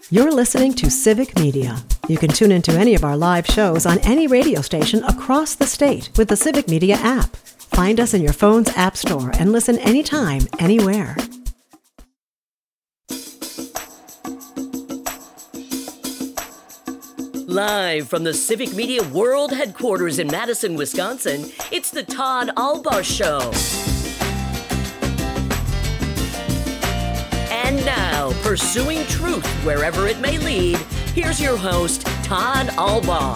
You're listening to Civic Media. You can tune into any of our live shows on any radio station across the state with the Civic Media app. Find us in your phone's app store and listen anytime, anywhere. Live from the Civic Media World Headquarters in Madison, Wisconsin, it's the Todd Albaugh Show. And now, pursuing truth wherever it may lead, here's your host, Todd Albaugh.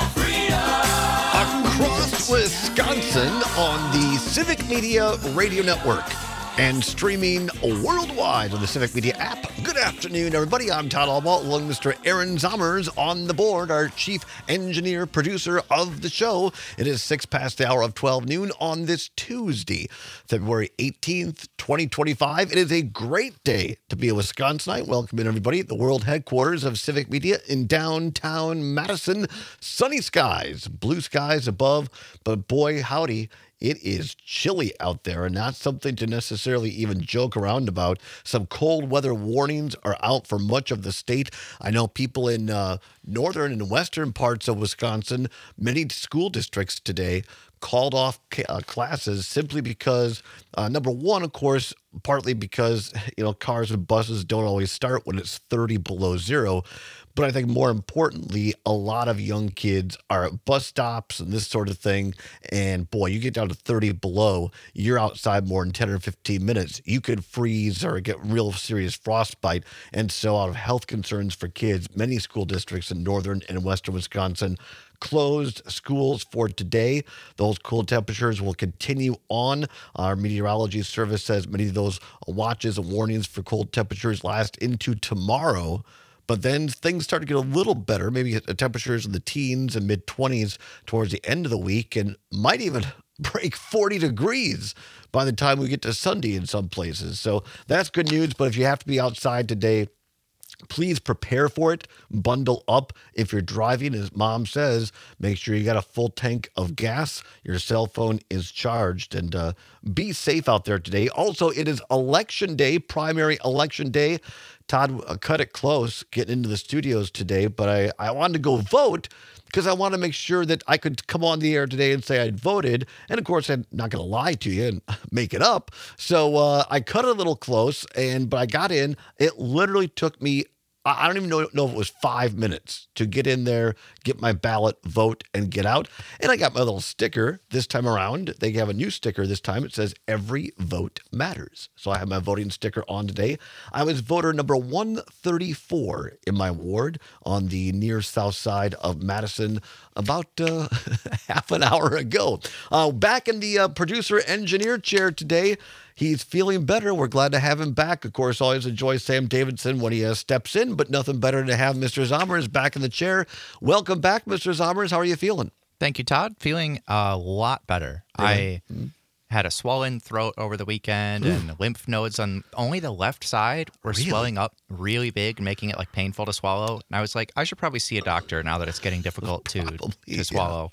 Across Wisconsin on the Civic Media Radio Network and streaming worldwide on the Civic Media app. Good afternoon, everybody. I'm Todd Albaugh, along with Mr. Aaron Zommers on the board, our chief engineer, producer of the show. It is 6 past the hour of 12 noon on this Tuesday, February 18th, 2025. It is a great day to be a Wisconsinite. Welcome in, everybody, at the world headquarters of Civic Media in downtown Madison. Sunny skies, blue skies above, but boy, howdy, it is chilly out there, and not something to necessarily even joke around about. Some cold weather warnings are out for much of the state. I know people in northern and western parts of Wisconsin, many school districts today called off classes simply because, number one, of course, partly because, cars and buses don't always start when it's 30 below zero. But I think more importantly, a lot of young kids are at bus stops and this sort of thing. And boy, you get down to 30 below, you're outside more than 10 or 15 minutes. You could freeze or get real serious frostbite. And so out of health concerns for kids, many school districts in northern and western Wisconsin closed schools for today. Those cold temperatures will continue on. Our meteorology service says many of those watches and warnings for cold temperatures last into tomorrow. But then things start to get a little better, maybe temperatures in the teens and mid-20s towards the end of the week, and might even break 40 degrees by the time we get to Sunday in some places. So that's good news, but if you have to be outside today, please prepare for it. Bundle up. If you're driving, as Mom says, make sure you got a full tank of gas. Your cell phone is charged, and be safe out there today. Also, it is election day, primary election day. Todd cut it close getting into the studios today, but I wanted to go vote because I want to make sure that I could come on the air today and say I'd voted. And of course, I'm not going to lie to you and make it up. So I cut it a little close, but I got in. It literally took me, I don't even know if it was 5 minutes to get in there, get my ballot, vote, and get out. And I got my little sticker this time around. They have a new sticker this time. It says, "Every vote matters." So I have my voting sticker on today. I was voter number 134 in my ward on the near south side of Madison about half an hour ago. Back in the producer-engineer chair today. He's feeling better. We're glad to have him back. Of course, always enjoy Sam Davidson when he steps in, but nothing better to have Mr. Zommers back in the chair. Welcome back, Mr. Zommers. How are you feeling? Thank you, Todd. Feeling a lot better. Really? I had a swollen throat over the weekend, and lymph nodes on only the left side were swelling up really big and making it painful to swallow. And I was like, I should probably see a doctor now that it's getting difficult to swallow.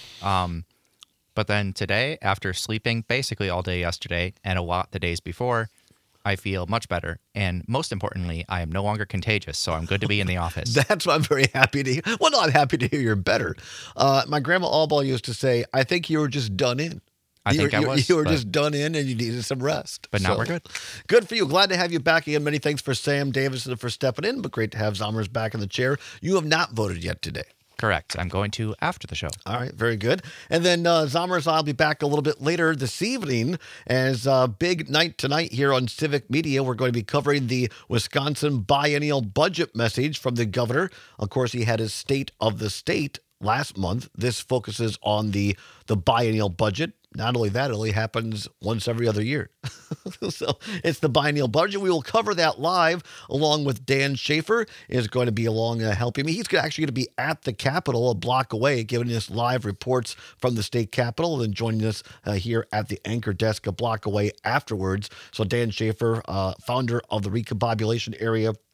But then today, after sleeping basically all day yesterday and a lot the days before, I feel much better. And most importantly, I am no longer contagious, so I'm good to be in the office. That's what I'm very happy to hear. Well, not happy to hear you're better. My grandma Albaugh used to say, I think you were just done in. You were just done in and you needed some rest. But now we're good. Good for you. Glad to have you back again. Many thanks for Sam Davidson for stepping in, but great to have Zommers back in the chair. You have not voted yet today. Correct. I'm going to after the show. All right. Very good. And then Zommers, I'll be back a little bit later this evening as a big night tonight here on Civic Media. We're going to be covering the Wisconsin biennial budget message from the governor. Of course, he had his State of the State last month. This focuses on the biennial budget. Not only that, it only happens once every other year. So it's the biennial budget. We will cover that live along with Dan Schaefer is going to be along helping me. He's actually going to be at the Capitol a block away, giving us live reports from the state Capitol and then joining us here at the anchor desk a block away afterwards. So Dan Schaefer, founder of the Recombobulation Area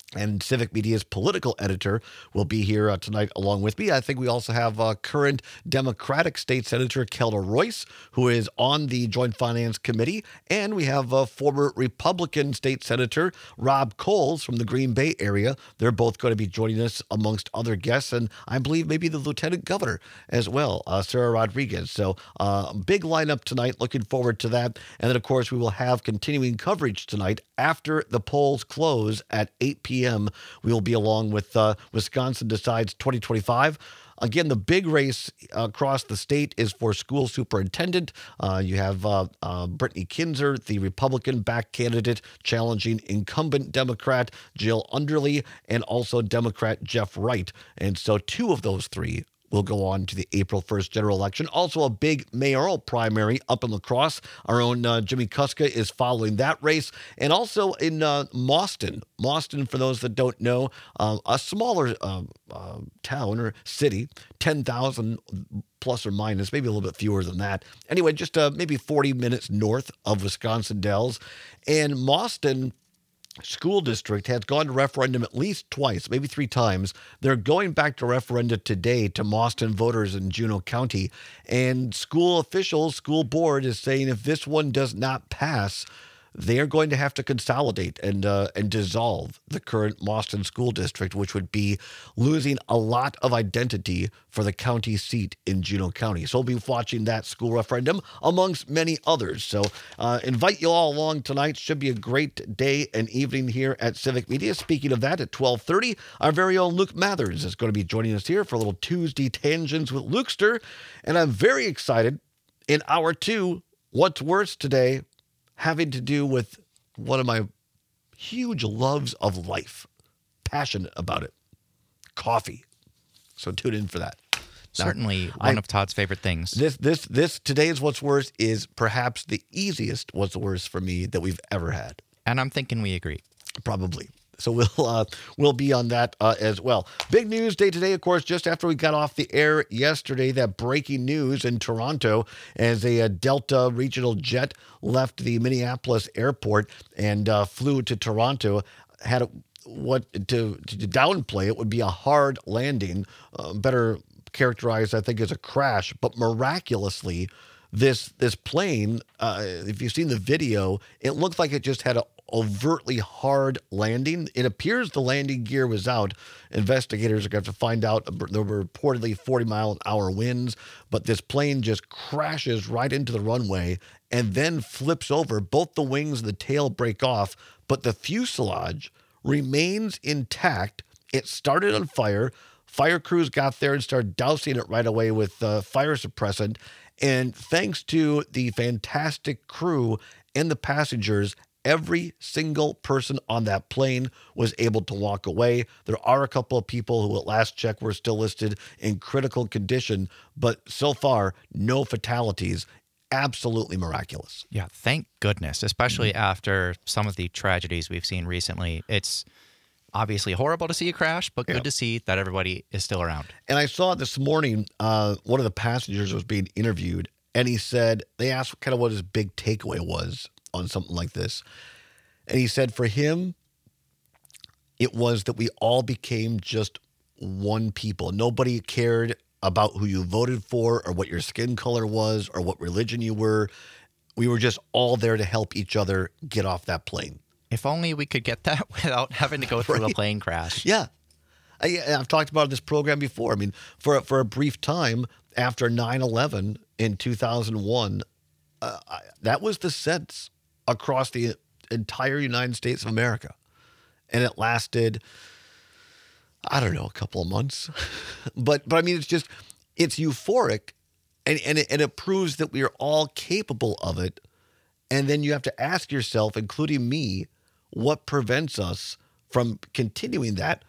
And Civic Media's political editor will be here tonight along with me. I think we also have current Democratic State Senator Kelda Royce, who is on the Joint Finance Committee. And we have former Republican State Senator Rob Coles from the Green Bay area. They're both going to be joining us amongst other guests. And I believe maybe the Lieutenant Governor as well, Sarah Rodriguez. So big lineup tonight. Looking forward to that. And then, of course, we will have continuing coverage tonight after the polls close at 8 p.m. We will be along with Wisconsin Decides 2025. Again, the big race across the state is for school superintendent. You have Brittany Kinzer, the Republican-backed candidate, challenging incumbent Democrat Jill Underly and also Democrat Jeff Wright. And so two of those three will go on to the April 1st general election. Also a big mayoral primary up in La Crosse. Our own Jimmy Kuska is following that race. And also in Mauston. Mauston, for those that don't know, a smaller town or city, 10,000 plus or minus, maybe a little bit fewer than that. Anyway, just maybe 40 minutes north of Wisconsin Dells. And Mauston School District has gone to referendum at least twice, maybe 3 times. They're going back to referenda today to Mauston voters in Juneau County. And school officials, school board is saying if this one does not pass, they are going to have to consolidate and dissolve the current Mauston School District, which would be losing a lot of identity for the county seat in Juneau County. So we'll be watching that school referendum amongst many others. So invite you all along tonight. Should be a great day and evening here at Civic Media. Speaking of that, at 12:30, our very own Luke Mathers is going to be joining us here for a little Tuesday Tangents with Lukester. And I'm very excited in hour 2, what's worse today, having to do with one of my huge loves of life. Passionate about it. Coffee. So tune in for that. Certainly one of Todd's favorite things. This today's What's Worse is perhaps the easiest What's Worse for me that we've ever had. And I'm thinking we agree. Probably. So we'll be on that as well. Big news day today, of course, just after we got off the air yesterday, that breaking news in Toronto as a Delta regional jet left the Minneapolis airport and flew to Toronto. Had to downplay it would be a hard landing, better characterized, I think, as a crash. But miraculously, this plane, if you've seen the video, it looked like it just had a overtly hard landing. It appears the landing gear was out. Investigators are going to have to find out. There were reportedly 40-mile-an-hour winds, but this plane just crashes right into the runway and then flips over. Both the wings and the tail break off, but the fuselage remains intact. It started on fire. Fire crews got there and started dousing it right away with fire suppressant. And thanks to the fantastic crew and the passengers, every single person on that plane was able to walk away. There are a couple of people who at last check were still listed in critical condition, but so far, no fatalities. Absolutely miraculous. Yeah, thank goodness, especially after some of the tragedies we've seen recently. It's obviously horrible to see a crash, but good to see that everybody is still around. And I saw this morning, one of the passengers was being interviewed, and he said, they asked kind of what his big takeaway was on something like this. And he said for him, it was that we all became just one people. Nobody cared about who you voted for or what your skin color was or what religion you were. We were just all there to help each other get off that plane. If only we could get that without having to go through a plane crash. Yeah. I've talked about this program before. I mean, for a brief time after 9/11 in 2001, that was the sense across the entire United States of America. And it lasted, I don't know, a couple of months. But I mean, it's euphoric and it proves that we are all capable of it. And then you have to ask yourself, including me, what prevents us from continuing that,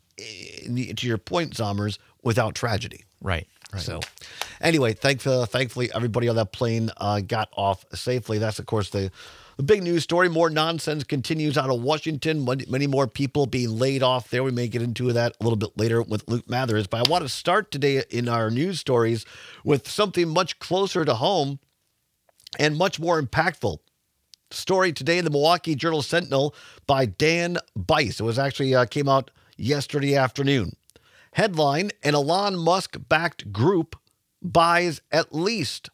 to your point, Zommers, without tragedy. Right. So anyway, thankfully, everybody on that plane got off safely. That's, of course, the big news story. More nonsense continues out of Washington. Many more people being laid off there. We may get into that a little bit later with Luke Mathers. But I want to start today in our news stories with something much closer to home and much more impactful. Story today in the Milwaukee Journal-Sentinel by Dan Bice. It was actually came out yesterday afternoon. Headline, an Elon Musk-backed group buys at least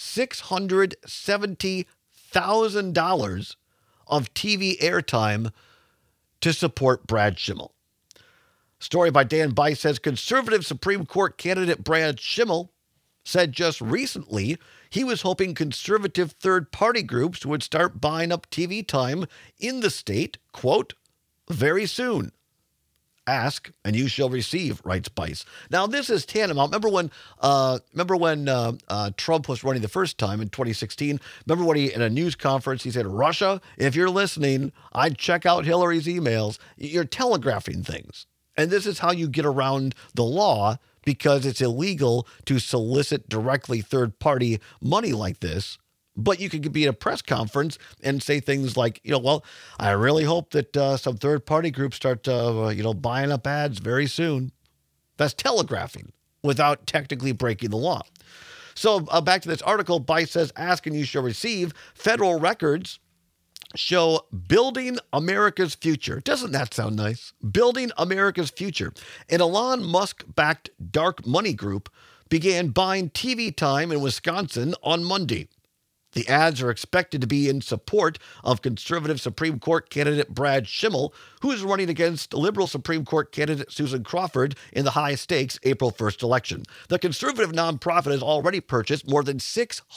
$670,000 of TV airtime to support Brad Schimmel. Story by Dan Bice says conservative Supreme Court candidate Brad Schimmel said just recently he was hoping conservative third-party groups would start buying up TV time in the state, quote, very soon. Ask and you shall receive, writes Bice. Now, this is tantamount. Remember when Trump was running the first time in 2016? Remember when in a news conference, he said, Russia, if you're listening, I'd check out Hillary's emails. You're telegraphing things. And this is how you get around the law, because it's illegal to solicit directly third-party money like this. But you could be at a press conference and say things like, well, I really hope that some third-party groups start, buying up ads very soon. That's telegraphing without technically breaking the law. So back to this article, Bice says, ask and you shall receive. Federal records show building America's future. Doesn't that sound nice? Building America's future. An Elon Musk-backed dark money group began buying TV time in Wisconsin on Monday. The ads are expected to be in support of conservative Supreme Court candidate Brad Schimmel, who is running against liberal Supreme Court candidate Susan Crawford in the high-stakes April 1st election. The conservative nonprofit has already purchased more than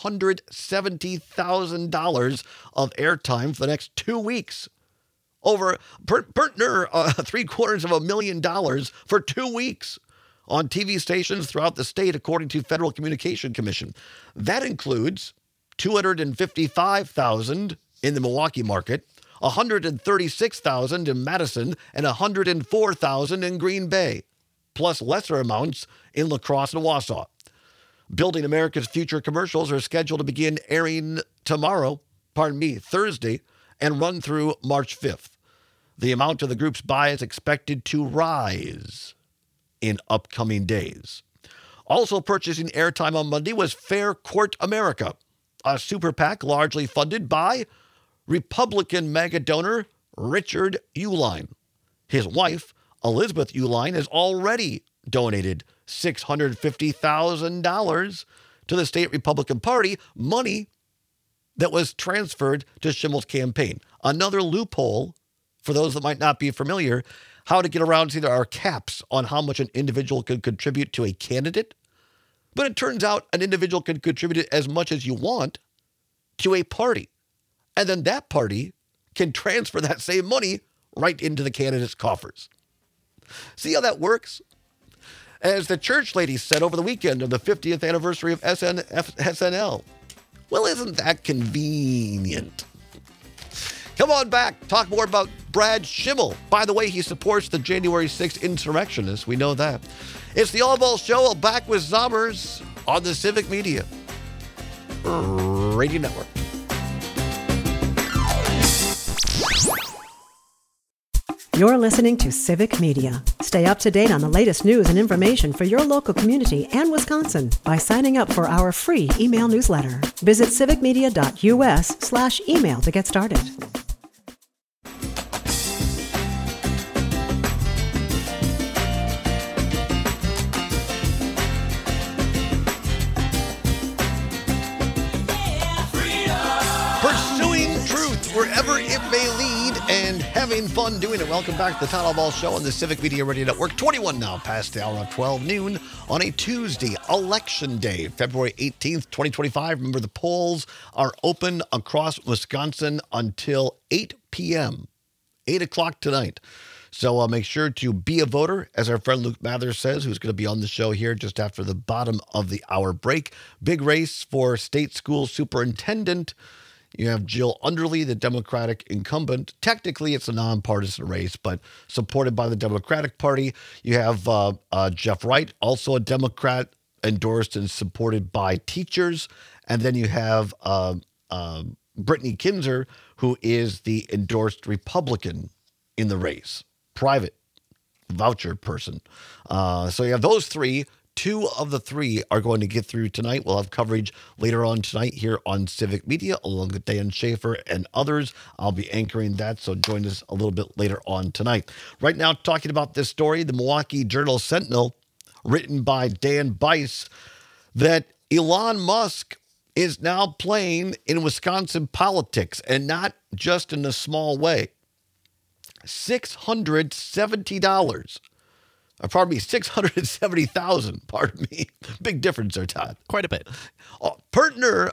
$670,000 of airtime for the next 2 weeks. Over $750,000 for 2 weeks on TV stations throughout the state, according to Federal Communication Commission. That includes $255,000 in the Milwaukee market, $136,000 in Madison, and $104,000 in Green Bay, plus lesser amounts in La Crosse and Wausau. Building America's Future commercials are scheduled to begin airing Thursday, and run through March 5th. The amount of the group's buy is expected to rise in upcoming days. Also purchasing airtime on Monday was Fair Court America, a super PAC largely funded by Republican mega donor Richard Uihlein. His wife, Elizabeth Uihlein, has already donated $650,000 to the state Republican Party, money that was transferred to Schimmel's campaign. Another loophole, for those that might not be familiar, how to get around. See, there are caps on how much an individual could contribute to a candidate. But it turns out an individual can contribute as much as you want to a party. And then that party can transfer that same money right into the candidate's coffers. See how that works? As the church lady said over the weekend of the 50th anniversary of SNL. Well, isn't that convenient? Come on back. Talk more about Brad Schimmel. By the way, he supports the January 6th insurrectionists. We know that. It's the All Ball Show. Back with Zommers on the Civic Media Radio Network. You're listening to Civic Media. Stay up to date on the latest news and information for your local community and Wisconsin by signing up for our free email newsletter. Visit civicmedia.us/email to get started. Wherever it may lead, and having fun doing it. Welcome back to the Todd Ball Show on the Civic Media Radio Network. 21 now past the hour of 12 noon on a Tuesday, Election Day, February 18th, 2025. Remember, the polls are open across Wisconsin until 8 p.m., 8 o'clock tonight. So make sure to be a voter, as our friend Luke Mathers says, who's going to be on the show here just after the bottom of the hour break. Big race for state school superintendent. You have Jill Underly, the Democratic incumbent. Technically, it's a nonpartisan race, but supported by the Democratic Party. You have Jeff Wright, also a Democrat, endorsed and supported by teachers. And then you have Brittany Kinzer, who is the endorsed Republican in the race, private voucher person. So you have those three. 2 of the 3 are going to get through tonight. We'll have coverage later on tonight here on Civic Media, along with Dan Schaefer and others. I'll be anchoring that, so join us a little bit later on tonight. Right now, talking about this story, the Milwaukee Journal-Sentinel, written by Dan Bice, that Elon Musk is now playing in Wisconsin politics, and not just in a small way. $670. $670,000. Pardon me. Big difference there, Todd. Quite a bit. Partner,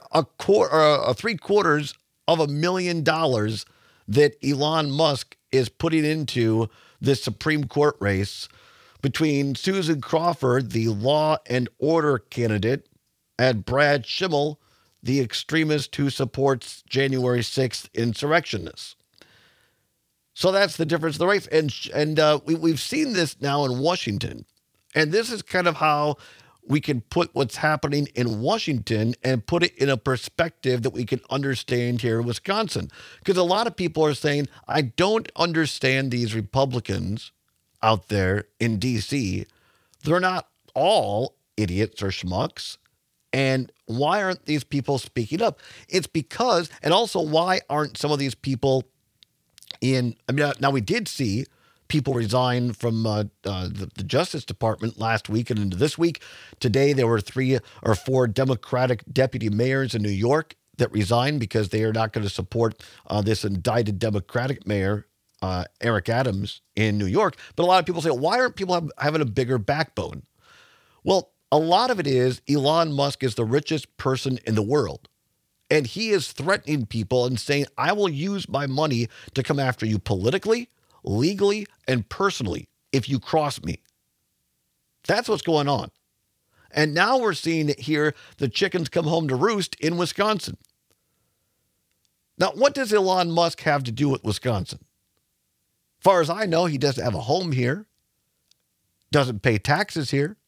$750,000 that Elon Musk is putting into this Supreme Court race between Susan Crawford, the law and order candidate, and Brad Schimmel, the extremist who supports January 6th insurrectionists. So that's the difference in the race. And we've seen this now in Washington. And this is kind of how we can put what's happening in Washington and put it in a perspective that we can understand here in Wisconsin. Because a lot of people are saying, I don't understand these Republicans out there in D.C. They're not all idiots or schmucks. And why aren't these people speaking up? It's because, and also why aren't some of these people now we did see people resign from the Justice Department last week and into this week. Today, there were 3 or 4 Democratic deputy mayors in New York that resigned because they are not going to support this indicted Democratic mayor, Eric Adams, in New York. But a lot of people say, why aren't people having a bigger backbone? Well, a lot of it is Elon Musk is the richest person in the world. And he is threatening people and saying, I will use my money to come after you politically, legally, and personally if you cross me. That's what's going on. And now we're seeing it here, the chickens come home to roost in Wisconsin. Now, what does Elon Musk have to do with Wisconsin? As far as I know, he doesn't have a home here, doesn't pay taxes here.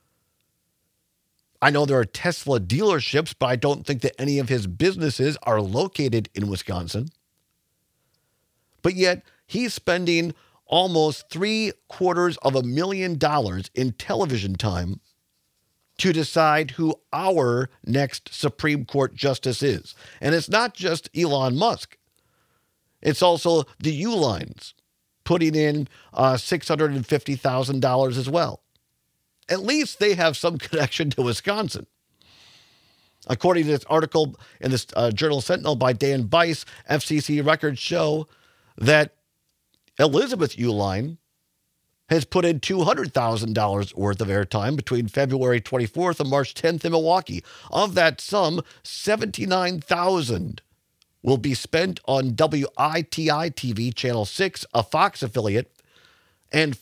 I know there are Tesla dealerships, but I don't think that any of his businesses are located in Wisconsin. But yet, he's spending almost $750,000 in television time to decide who our next Supreme Court justice is. And it's not just Elon Musk. It's also the Uihleins putting in $650,000 as well. At least they have some connection to Wisconsin. According to this article in this Journal-Sentinel by Dan Bice, FCC records show that Elizabeth Uihlein has put in $200,000 worth of airtime between February 24th and March 10th in Milwaukee. Of that sum, $79,000 will be spent on WITI-TV Channel 6, a Fox affiliate, and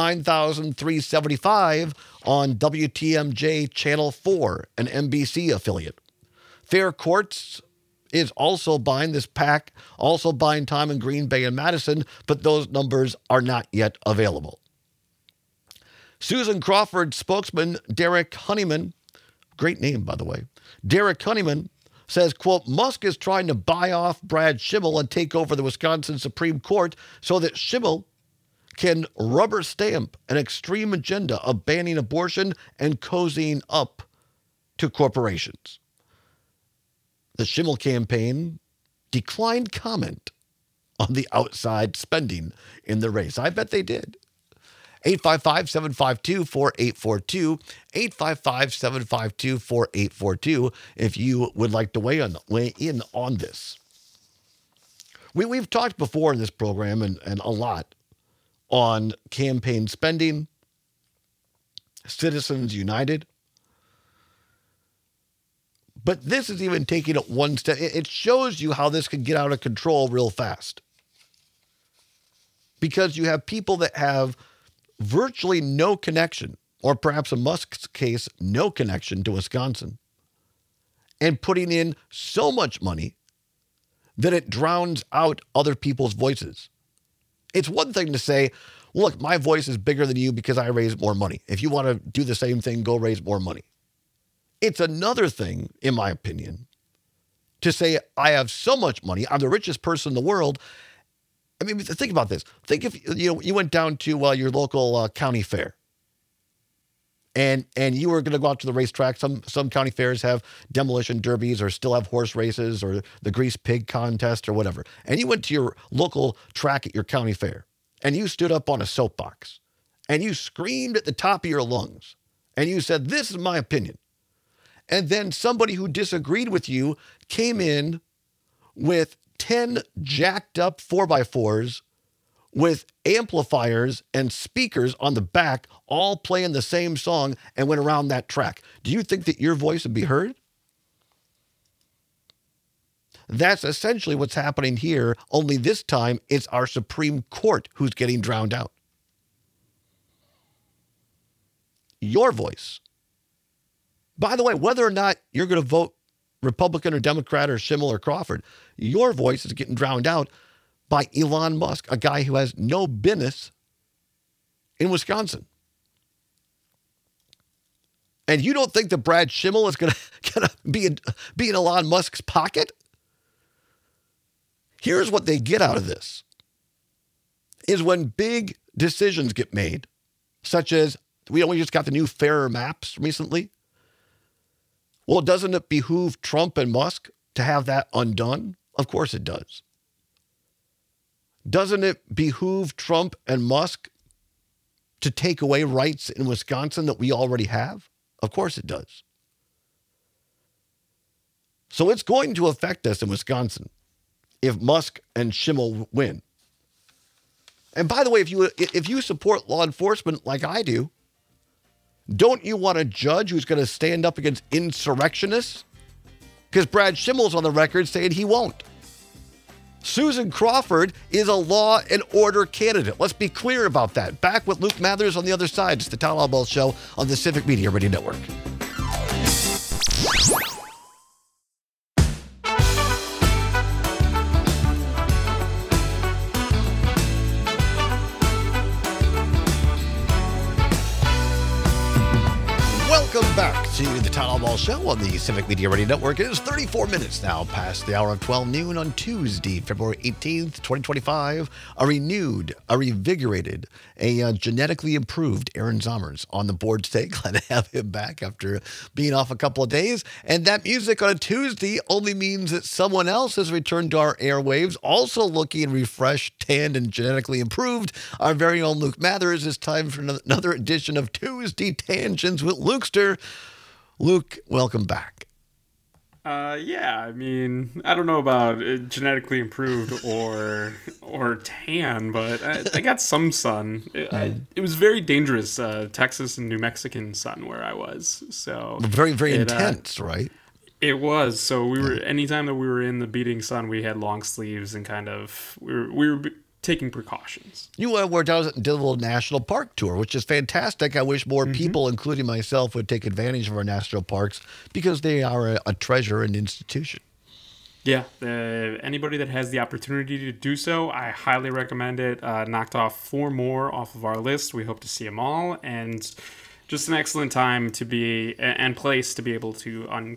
$49,375 on WTMJ Channel 4, an NBC affiliate. Fair Courts is also buying this pack, also buying time in Green Bay and Madison, but those numbers are not yet available. Susan Crawford spokesman Derek Honeyman, great name, by the way, Derek Honeyman says, quote, Musk is trying to buy off Brad Schimmel and take over the Wisconsin Supreme Court so that Schimmel can rubber stamp an extreme agenda of banning abortion and cozying up to corporations. The Schimmel campaign declined comment on the outside spending in the race. I bet they did. 855-752-4842, 855-752-4842 if you would like to weigh in on this. We've talked before in this program and a lot on campaign spending, Citizens United. But this is even taking it one step. It shows you how this can get out of control real fast. Because you have people that have virtually no connection, or perhaps in Musk's case, no connection to Wisconsin, and putting in so much money that it drowns out other people's voices. It's one thing to say, look, my voice is bigger than you because I raise more money. If you want to do the same thing, go raise more money. It's another thing, in my opinion, to say I have so much money, I'm the richest person in the world. I mean, think about this. Think if you went down to your local county fair and you were going to go out to the racetrack. Some county fairs have demolition derbies or still have horse races or the grease pig contest or whatever. And you went to your local track at your county fair, and you stood up on a soapbox, and you screamed at the top of your lungs, and you said, "This is my opinion." And then somebody who disagreed with you came in with 10 jacked up 4x4s with amplifiers and speakers on the back, all playing the same song, and went around that track. Do you think that your voice would be heard? That's essentially what's happening here, only this time it's our Supreme Court who's getting drowned out. Your voice. By the way, whether or not you're going to vote Republican or Democrat or Schimmel or Crawford, your voice is getting drowned out by Elon Musk, a guy who has no business in Wisconsin. And you don't think that Brad Schimmel is going to be in Elon Musk's pocket? Here's what they get out of this, is when big decisions get made, such as we just got the new fairer maps recently. Well, doesn't it behoove Trump and Musk to have that undone? Of course it does. Doesn't it behoove Trump and Musk to take away rights in Wisconsin that we already have? Of course it does. So it's going to affect us in Wisconsin if Musk and Schimmel win. And by the way, if you support law enforcement like I do, don't you want a judge who's going to stand up against insurrectionists? Because Brad Schimmel's on the record saying he won't. Susan Crawford is a law and order candidate. Let's be clear about that. Back with Luke Mathers on the other side. It's the Todd Albaugh Show on the Civic Media Radio Network. Welcome back to the Todd Albaugh Show on the Civic Media Radio Network. It is 34 minutes now past the hour of 12 noon on Tuesday, February 18th, 2025. A renewed, a revigorated, a genetically improved Aaron Zommers on the board today. Glad to have him back after being off a couple of days. And that music on a Tuesday only means that someone else has returned to our airwaves, also looking refreshed, tanned, and genetically improved. Our very own Luke Mathers. It's time for another edition of Tuesday Tangents with Lukester. Luke, welcome back. Yeah, I mean, I don't know about genetically improved or tan, but I got some sun. It was very dangerous, Texas and New Mexican sun where I was. So very, very intense, right? It was. So we were anytime that we were in the beating sun, we had long sleeves and kind of we were taking precautions. You were down at Dillville National Park tour, which is fantastic. I wish more people, including myself, would take advantage of our national parks because they are a treasure and institution. Yeah, anybody that has the opportunity to do so, I highly recommend it. Knocked off 4 more off of our list. We hope to see them all, and just an excellent time to be and place to be able to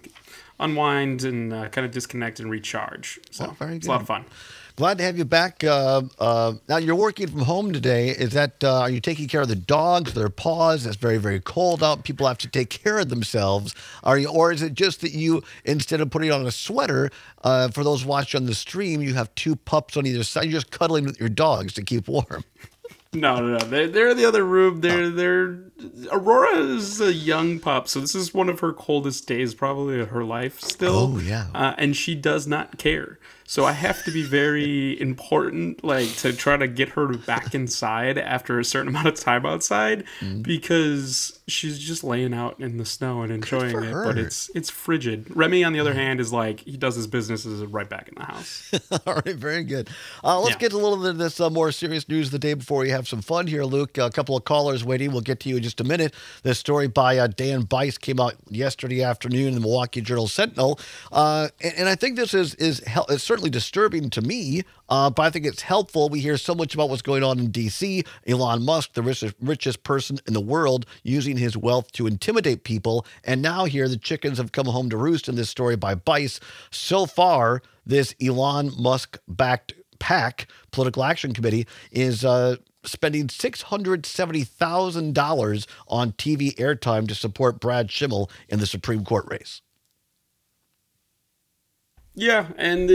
unwind and kind of disconnect and recharge. So very good. It's a lot of fun. Glad to have you back. Now you're working from home today. Is that are you taking care of the dogs, their paws? It's very, very cold out. People have to take care of themselves. Or is it just that you, instead of putting on a sweater, for those watching on the stream, you have 2 pups on either side. You're just cuddling with your dogs to keep warm. No. They're in the other room. They're Aurora is a young pup, so this is one of her coldest days probably of her life still. Oh yeah. And she does not care. So I have to be very important, like to try to get her back inside after a certain amount of time outside, because she's just laying out in the snow and enjoying it. But it's frigid. Remy, on the other hand, is like he does his business is right back in the house. All right, very good. Let's get a little bit of this more serious news of the day before we have some fun here, Luke. A couple of callers waiting. We'll get to you in just a minute. This story by Dan Bice came out yesterday afternoon in the Milwaukee Journal-Sentinel, and I think this is certainly disturbing to me, but I think it's helpful. We hear so much about what's going on in D.C. Elon Musk, the richest person in the world, using his wealth to intimidate people, and now here the chickens have come home to roost in this story by Bice. So far, this Elon Musk-backed PAC, Political Action Committee, is spending $670,000 on TV airtime to support Brad Schimmel in the Supreme Court race. Yeah, and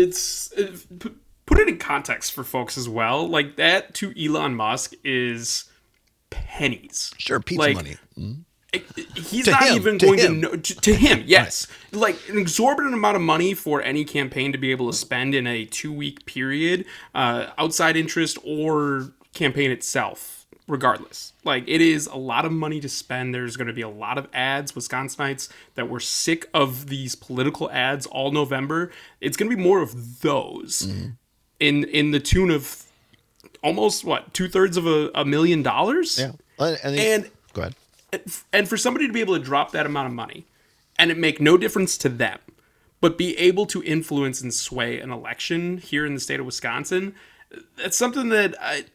put it in context for folks as well. Like, that to Elon Musk is pennies. Sure, pizza money. Mm-hmm. He's not even going to know. To him, yes. Right. Like, an exorbitant amount of money for any campaign to be able to spend in a 2-week period, outside interest or campaign itself, regardless. Like, it is a lot of money to spend. There's going to be a lot of ads. Wisconsinites that were sick of these political ads all November. It's going to be more of those in the tune of almost, 2/3 of $1 million? Yeah. And go ahead. And for somebody to be able to drop that amount of money and it make no difference to them, but be able to influence and sway an election here in the state of Wisconsin, that's something that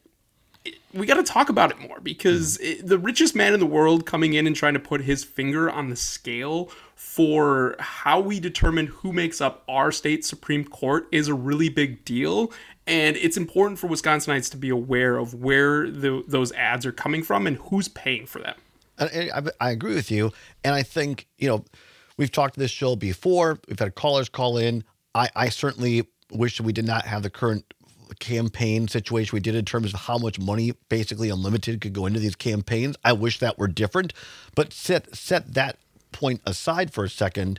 we got to talk about it more, because the richest man in the world coming in and trying to put his finger on the scale for how we determine who makes up our state Supreme Court is a really big deal. And it's important for Wisconsinites to be aware of where those ads are coming from and who's paying for them. I agree with you. And I think, we've talked to this show before. We've had callers call in. I certainly wish that we did not have the current campaign situation we did in terms of how much money, basically unlimited, could go into these campaigns. I wish that were different. But set that point aside for a second.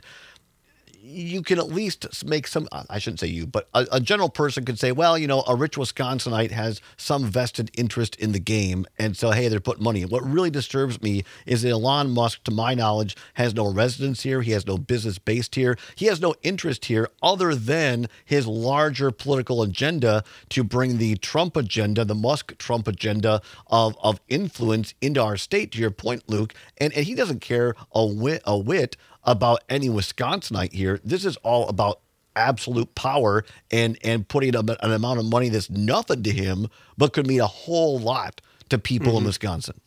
You can at least make some, I shouldn't say you, but a general person could say, well, a rich Wisconsinite has some vested interest in the game. And so, hey, they're putting money in. What really disturbs me is that Elon Musk, to my knowledge, has no residence here. He has no business based here. He has no interest here other than his larger political agenda to bring the Trump agenda, the Musk Trump agenda of influence into our state, to your point, Luke. And he doesn't care a whit about any Wisconsinite here. This is all about absolute power and putting an amount of money that's nothing to him, but could mean a whole lot to people in Wisconsin.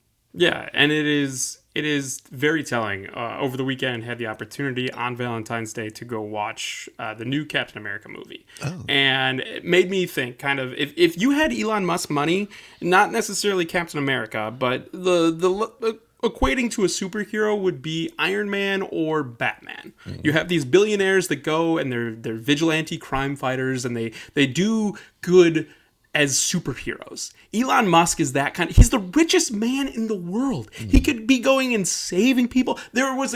Yeah, and it is very telling. Over the weekend, had the opportunity on Valentine's Day to go watch the new Captain America movie. Oh. And it made me think, kind of, if you had Elon Musk money, not necessarily Captain America, but the equating to a superhero would be Iron Man or Batman. You have these billionaires that go and they're vigilante crime fighters, and they do good as superheroes. Elon Musk is that kind. He's the richest man in the world. He could be going and saving people. There was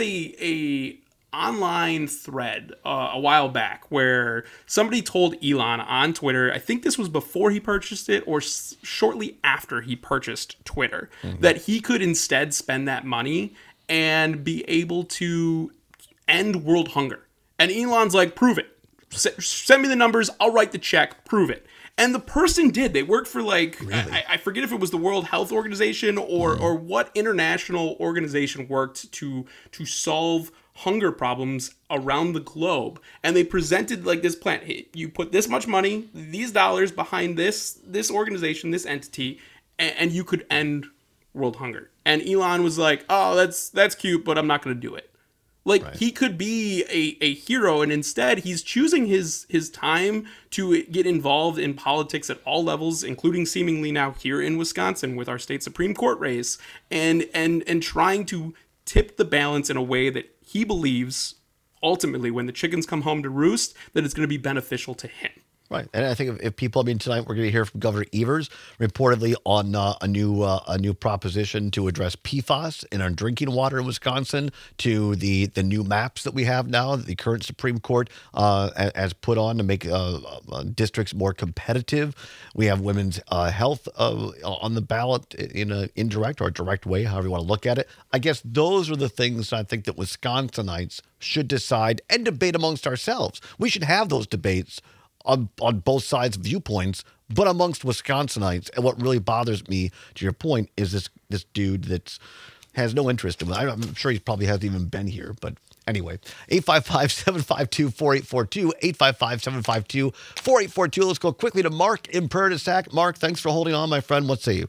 a online thread a while back where somebody told Elon on Twitter, I think this was before he purchased it or shortly after he purchased Twitter, that he could instead spend that money and be able to end world hunger. And Elon's like, prove it. Send me the numbers. I'll write the check. Prove it. And the person did. They worked for really? I forget if it was the World Health Organization or what international organization worked to solve hunger problems around the globe. And they presented like this plan. Hey, you put this much money, these dollars behind this organization, this entity, and you could end world hunger. And Elon was like, oh, that's cute, but I'm not going to do it. Like, he could be a hero, and instead he's choosing his time to get involved in politics at all levels, including seemingly now here in Wisconsin with our state Supreme Court race, and trying to tip the balance in a way that he believes, ultimately, when the chickens come home to roost, that it's going to be beneficial to him. Right. And I think if people, tonight we're going to hear from Governor Evers reportedly on a new proposition to address PFAS in our drinking water in Wisconsin, to the new maps that we have now, that the current Supreme Court has put on to make districts more competitive. We have women's health on the ballot in an indirect or direct way, however you want to look at it. I guess those are the things I think that Wisconsinites should decide and debate amongst ourselves. We should have those debates on both sides of viewpoints, but amongst Wisconsinites. And what really bothers me, to your point, is this dude that has no interest in it. I'm sure he probably hasn't even been here, but anyway. 855-752-4842, 855-752-4842. Let's go quickly to Mark in Prairie du Sac. Mark, thanks for holding on, my friend. What say you?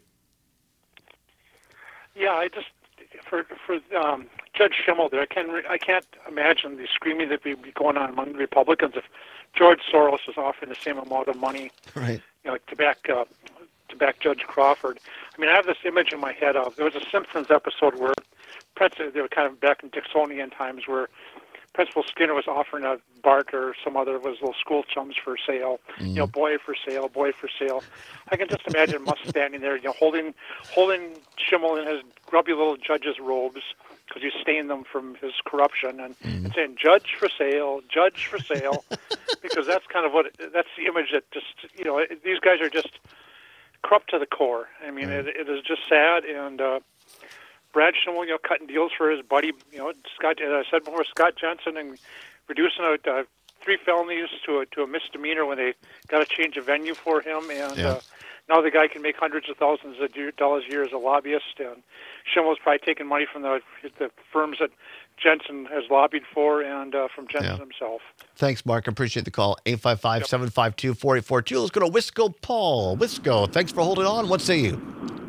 Yeah, I just, for Judge Schimmel there, I can't imagine the screaming that would be going on among the Republicans if George Soros is offering the same amount of money, right, to back to back Judge Crawford. I mean, I have this image in my head of, there was a Simpsons episode where they were kind of back in Dixonian times where Principal Skinner was offering a Bart or some other of his little school chums for sale, boy for sale, boy for sale. I can just imagine Musk standing there, holding Schimmel in his grubby little judge's robes because he's stained them from his corruption and saying, judge for sale, because that's kind of that's the image that just, these guys are just corrupt to the core. I mean, it is just sad, and Brad Schimmel, cutting deals for his buddy, Scott, as I said before, Scott Jensen, and reducing 3 felonies to a misdemeanor when they got to change a venue for him, and now the guy can make hundreds of thousands of dollars a year as a lobbyist, and Schimmel's probably taking money from the firms that Jensen has lobbied for and from Jensen himself. Thanks, Mark. I appreciate the call. 855-752-4842. Let's go to Wisco Paul. Wisco, thanks for holding on. What say you?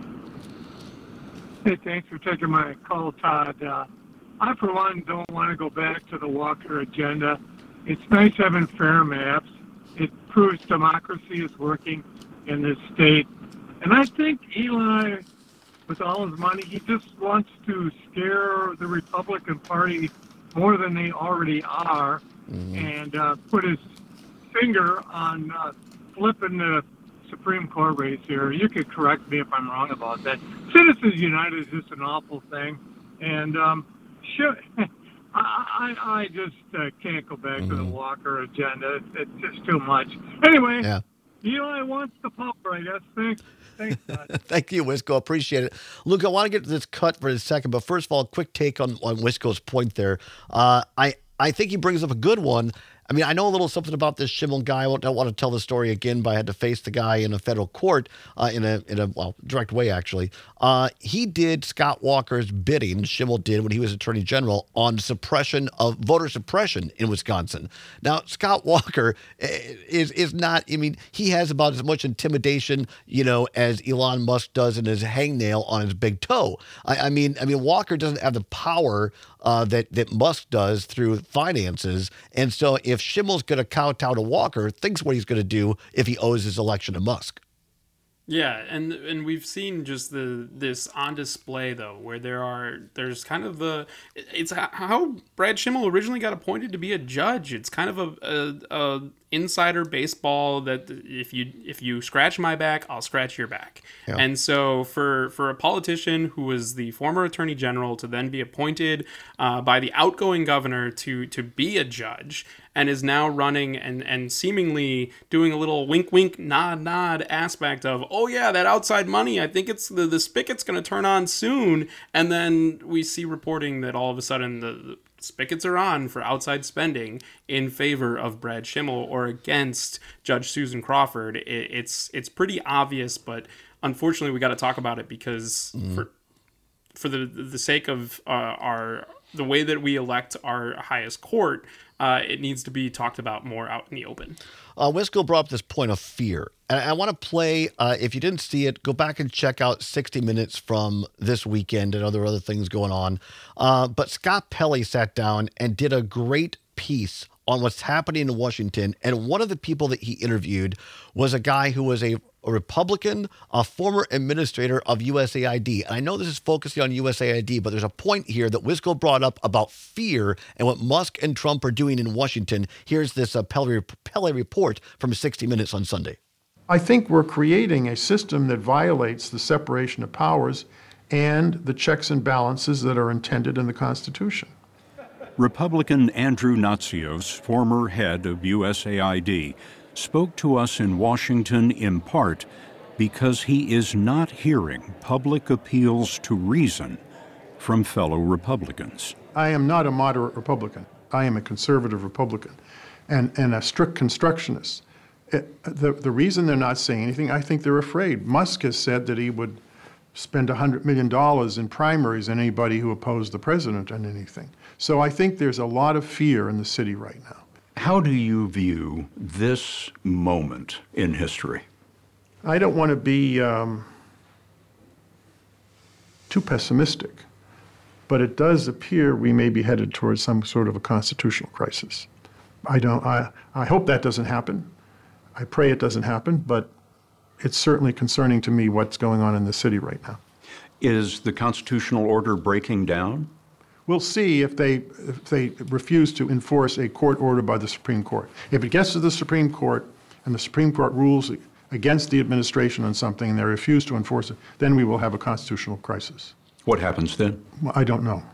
Hey, thanks for taking my call, Todd. I, for one, don't want to go back to the Walker agenda. It's nice having fair maps. It proves democracy is working in this state. And I think Eli, with all his money, he just wants to scare the Republican Party more than they already are and put his finger on flipping the Supreme Court race here. You could correct me if I'm wrong about that. Citizens United is just an awful thing. And I just can't go back to the Walker agenda. It's just too much. Anyway, Eli wants the power, I guess. Thanks, Todd. Thank you, Wisco. Appreciate it. Luke, I want to get to this cut for a second, but first of all, a quick take on Wisco's point there. I think he brings up a good one. I mean, I know a little something about this Schimmel guy. I don't want to tell the story again, but I had to face the guy in a federal court in a direct way, actually. He did Scott Walker's bidding, Schimmel did when he was Attorney General, on suppression of voter suppression in Wisconsin. Now, Scott Walker is not, I mean, he has about as much intimidation, as Elon Musk does in his hangnail on his big toe. I mean, Walker doesn't have the power that Musk does through finances. And so if Schimmel's going to kowtow to Walker, thinks what he's going to do if he owes his election to Musk. Yeah, and we've seen just this on display though, where there's kind of it's how Brad Schimmel originally got appointed to be a judge. It's kind of a insider baseball that if you scratch my back, I'll scratch your back. Yeah. And so for a politician who was the former attorney general to then be appointed by the outgoing governor to be a judge, and is now running and seemingly doing a little wink, wink, nod, nod aspect of, oh yeah, that outside money, I think it's the spigot's going to turn on soon. And then we see reporting that all of a sudden the spigots are on for outside spending in favor of Brad Schimmel or against Judge Susan Crawford. It's pretty obvious, but unfortunately we got to talk about it because for the sake of the way that we elect our highest court, it needs to be talked about more out in the open. Wisco brought up this point of fear. And I want to play, if you didn't see it, go back and check out 60 Minutes from this weekend and other things going on. But Scott Pelley sat down and did a great piece on what's happening in Washington. And one of the people that he interviewed was a guy who was a Republican, a former administrator of USAID. And I know this is focusing on USAID, but there's a point here that Wisco brought up about fear and what Musk and Trump are doing in Washington. Here's this Pelley report from 60 Minutes on Sunday. I think we're creating a system that violates the separation of powers and the checks and balances that are intended in the Constitution. Republican Andrew Natsios, former head of USAID, spoke to us in Washington in part because he is not hearing public appeals to reason from fellow Republicans. I am not a moderate Republican. I am a conservative Republican and a strict constructionist. The reason they're not saying anything, I think they're afraid. Musk has said that he would spend $100 million in primaries on anybody who opposed the president on anything. So I think there's a lot of fear in the city right now. How do you view this moment in history? I don't want to be too pessimistic, but it does appear we may be headed towards some sort of a constitutional crisis. I hope that doesn't happen. I pray it doesn't happen, but it's certainly concerning to me what's going on in the city right now. Is the constitutional order breaking down? We'll see if they refuse to enforce a court order by the Supreme Court. If it gets to the Supreme Court and the Supreme Court rules against the administration on something and they refuse to enforce it, then we will have a constitutional crisis. What happens then? Well, I don't know.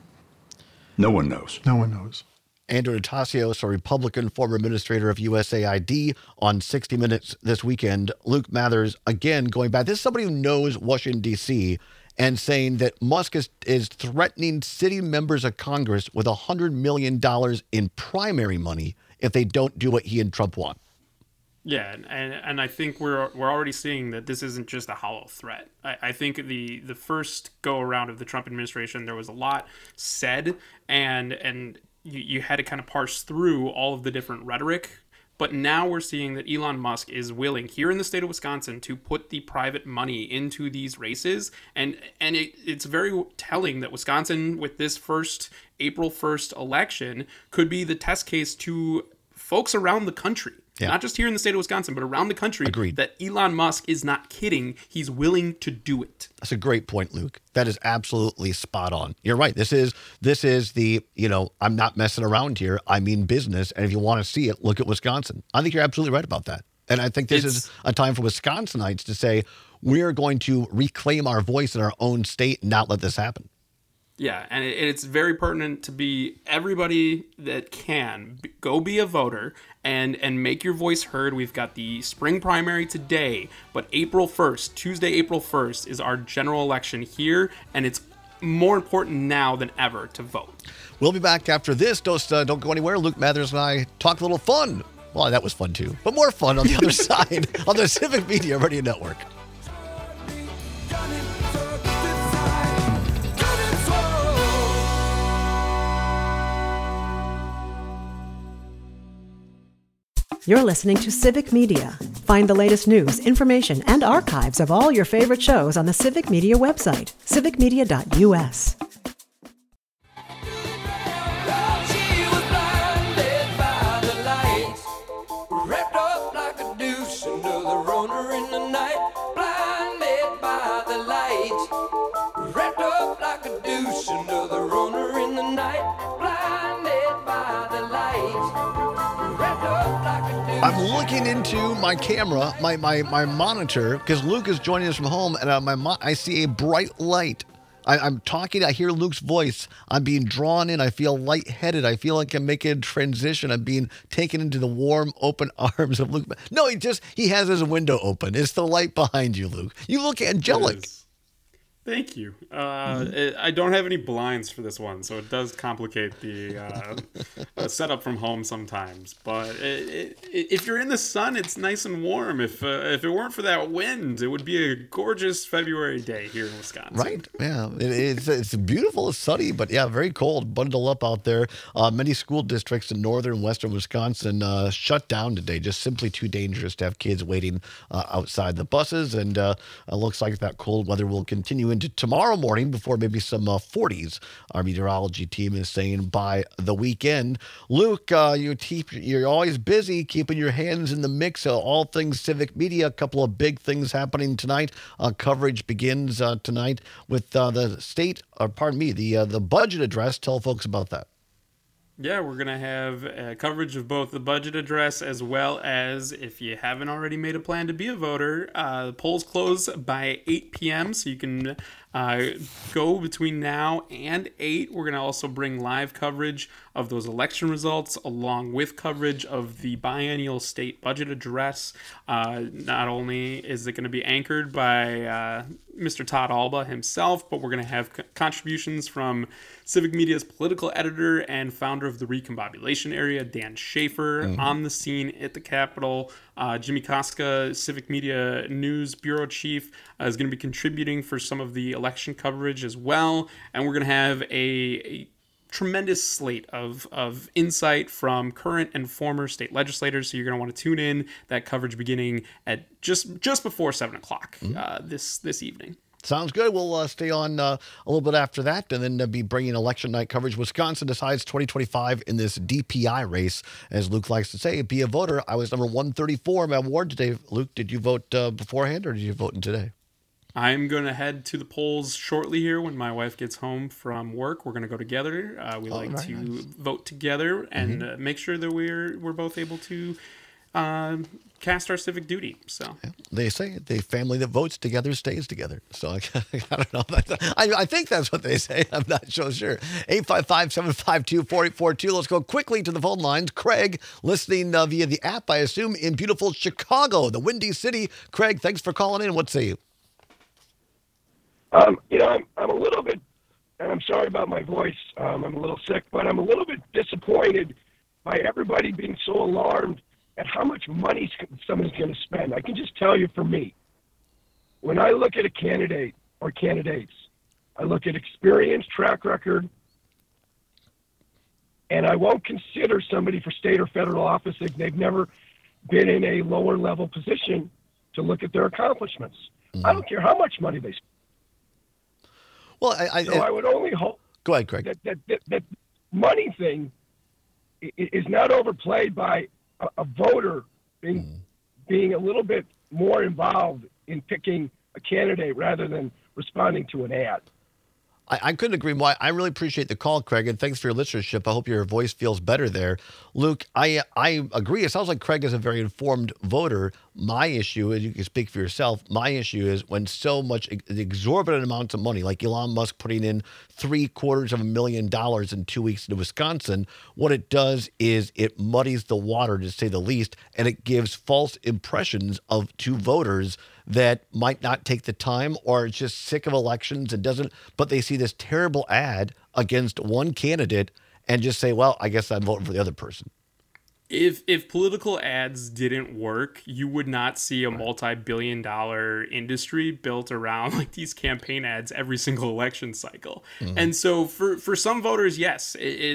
No one knows. No one knows. Andrew Natasios, a Republican former administrator of USAID, on 60 Minutes this weekend. Luke Mathers, again, going back. This is somebody who knows Washington, D.C., and saying that Musk is threatening city members of Congress with $100 million in primary money if they don't do what he and Trump want. Yeah, and I think we're already seeing that this isn't just a hollow threat. I think the first go around of the Trump administration, there was a lot said, and you had to kind of parse through all of the different rhetoric. But now we're seeing that Elon Musk is willing here in the state of Wisconsin to put the private money into these races. And it's very telling that Wisconsin, with this April 1st election, could be the test case to folks around the country. Yeah. Not just here in the state of Wisconsin, but around the country. Agreed. That Elon Musk is not kidding. He's willing to do it. That's a great point, Luke. That is absolutely spot on. You're right. This is the, I'm not messing around here. I mean business. And if you want to see it, look at Wisconsin. I think you're absolutely right about that. And I think this is a time for Wisconsinites to say, we're going to reclaim our voice in our own state and not let this happen. Yeah, and it's very pertinent to be everybody that can go be a voter and make your voice heard. We've got the spring primary today, but April 1st, Tuesday, April 1st is our general election here, and it's more important now than ever to vote. We'll be back after this. Don't go anywhere. Luke Mathers and I talk a little fun. Well, that was fun too, but more fun on the other side on the Civic Media Radio Network. You're listening to Civic Media. Find the latest news, information, and archives of all your favorite shows on the Civic Media website, civicmedia.us. I'm looking into my camera, my monitor, because Luke is joining us from home, and I see a bright light. I'm talking, I hear Luke's voice. I'm being drawn in. I feel lightheaded. I feel like I'm making a transition. I'm being taken into the warm, open arms of Luke. No, he has his window open. It's the light behind you, Luke. You look angelic. Thank you. I don't have any blinds for this one, so it does complicate the setup from home sometimes. But if you're in the sun, it's nice and warm. If it weren't for that wind, it would be a gorgeous February day here in Wisconsin. Right? Yeah, it's beautiful. It's sunny, but yeah, very cold. Bundle up out there. Many school districts in northern and western Wisconsin shut down today. Just simply too dangerous to have kids waiting outside the buses. And it looks like that cold weather will continue into tomorrow morning before maybe some 40s. Our meteorology team is saying by the weekend. Luke, you're always busy keeping your hands in the mix of all things Civic Media. A couple of big things happening tonight. Coverage begins tonight with the budget address. Tell folks about that. Yeah, we're going to have coverage of both the budget address as well as, if you haven't already made a plan to be a voter, the polls close by 8 p.m., so you can go between now and 8. We're going to also bring live coverage of those election results along with coverage of the biennial state budget address. Not only is it going to be anchored by Mr. Todd Alba himself, but we're going to have contributions from Civic Media's political editor and founder of the Recombobulation Area, Dan Schaefer, on the scene at the Capitol. Jimmy Koska, Civic Media News Bureau Chief, is going to be contributing for some of the election coverage as well. And we're going to have a tremendous slate of insight from current and former state legislators. So you're going to want to tune in. That coverage beginning at just before 7 o'clock this evening. Sounds good. We'll stay on a little bit after that and then be bringing election night coverage. Wisconsin decides 2025 in this DPI race. As Luke likes to say, be a voter. I was number 134 in my ward today. Luke, did you vote beforehand or did you vote in today? I'm going to head to the polls shortly here when my wife gets home from work. We're going to go together. We like to vote together and make sure that we're both able to cast our civic duty. So they say the family that votes together stays together. So I don't know. I think that's what they say. I'm not so sure. 855-752-4842. Let's go quickly to the phone lines. Craig, listening via the app, I assume, in beautiful Chicago, the Windy City. Craig, thanks for calling in. What say you? I'm a little bit, and I'm sorry about my voice. I'm a little sick, but I'm a little bit disappointed by everybody being so alarmed at how much money someone's going to spend. I can just tell you, for me, when I look at a candidate or candidates, I look at experience, track record, and I won't consider somebody for state or federal office if they've never been in a lower level position to look at their accomplishments. I don't care how much money they spend. Well, I would only hope. Go ahead, Craig. That money thing is not overplayed by a voter being a little bit more involved in picking a candidate rather than responding to an ad. I couldn't agree more. I really appreciate the call, Craig, and thanks for your listenership. I hope your voice feels better there. Luke, I agree. It sounds like Craig is a very informed voter. My issue, and you can speak for yourself, my issue is when so much exorbitant amounts of money, like Elon Musk putting in $750,000 in 2 weeks into Wisconsin, what it does is it muddies the water, to say the least, and it gives false impressions to voters that might not take the time or is just sick of elections and doesn't, but they see this terrible ad against one candidate and just say, well, I guess I'm voting for the other person. If political ads didn't work, you would not see a multi-billion-dollar industry built around like these campaign ads every single election cycle. And so for some voters, yes,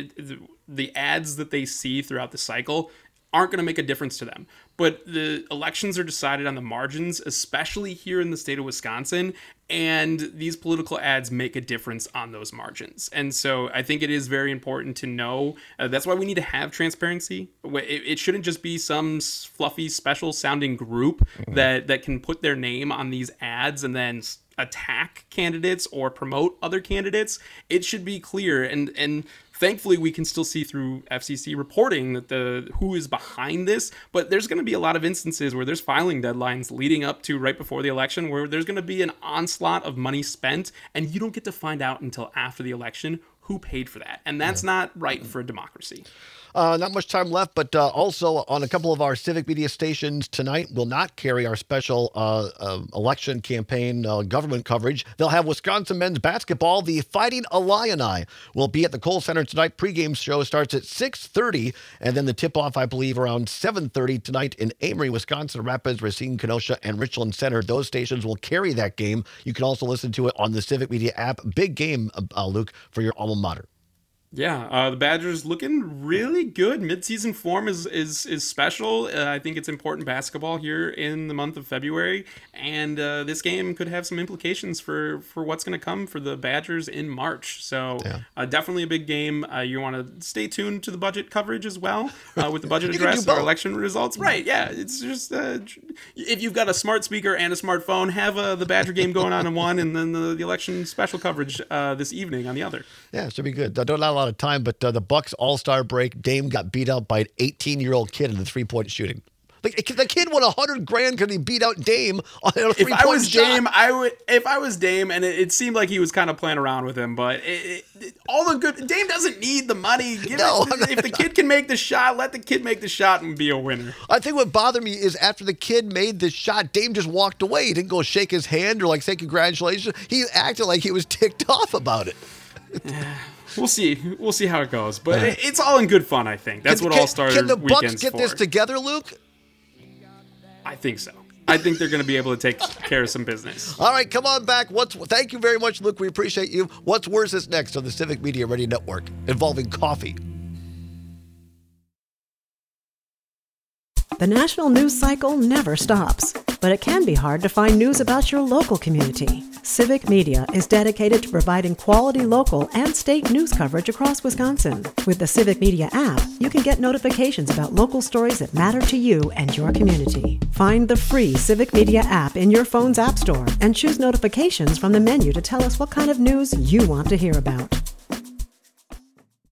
the ads that they see throughout the cycle aren't going to make a difference to them. But the elections are decided on the margins, especially here in the state of Wisconsin, and these political ads make a difference on those margins. And so I think it is very important to know, that's why we need to have transparency. It shouldn't just be some fluffy, special sounding group that can put their name on these ads and then attack candidates or promote other candidates. It should be clear, and thankfully we can still see through FCC reporting that who is behind this, but there's going to be a lot of instances where there's filing deadlines leading up to right before the election where there's going to be an onslaught of money spent, and you don't get to find out until after the election who paid for that. And that's not right for a democracy. Not much time left, but also on a couple of our civic media stations tonight will not carry our special election campaign government coverage. They'll have Wisconsin men's basketball. The Fighting Illini will be at the Kohl Center tonight. Pregame show starts at 6:30, and then the tip-off, I believe, around 7:30 tonight in Amory, Wisconsin. Rapids, Racine, Kenosha, and Richland Center. Those stations will carry that game. You can also listen to it on the Civic Media app. Big game, Luke, for your alma mater. Yeah, the Badgers looking really good. Mid-season form is special. I think it's important basketball here in the month of February, and this game could have some implications for what's going to come for the Badgers in March. So definitely a big game. You want to stay tuned to the budget coverage as well with the budget address or election results. Right, yeah. It's just if you've got a smart speaker and a smartphone, have the Badger game going on one, and then the election special coverage this evening on the other. Yeah, it should be good. Don't allow a lot of time, but the Bucks All-Star break, Dame got beat out by an 18-year-old kid in the three-point shooting. The kid won $100,000 because he beat out Dame on a three-point shot. If I was Dame, and it seemed like he was kind of playing around with him, but all the good Dame doesn't need the money. If the kid can make the shot, let the kid make the shot and be a winner. I think what bothered me is after the kid made the shot, Dame just walked away. He didn't go shake his hand or say congratulations. He acted like he was ticked off about it. We'll see how it goes, but it's all in good fun. I think that's what All-Star weekend's for. Can the Bucks get this together, Luke? I think so. I think they're going to be able to take care of some business. All right, come on back. Thank you very much, Luke. We appreciate you. What's worse is next on the Civic Media Radio Network involving coffee. The national news cycle never stops, but it can be hard to find news about your local community. Civic Media is dedicated to providing quality local and state news coverage across Wisconsin. With the Civic Media app, you can get notifications about local stories that matter to you and your community. Find the free Civic Media app in your phone's app store and choose notifications from the menu to tell us what kind of news you want to hear about.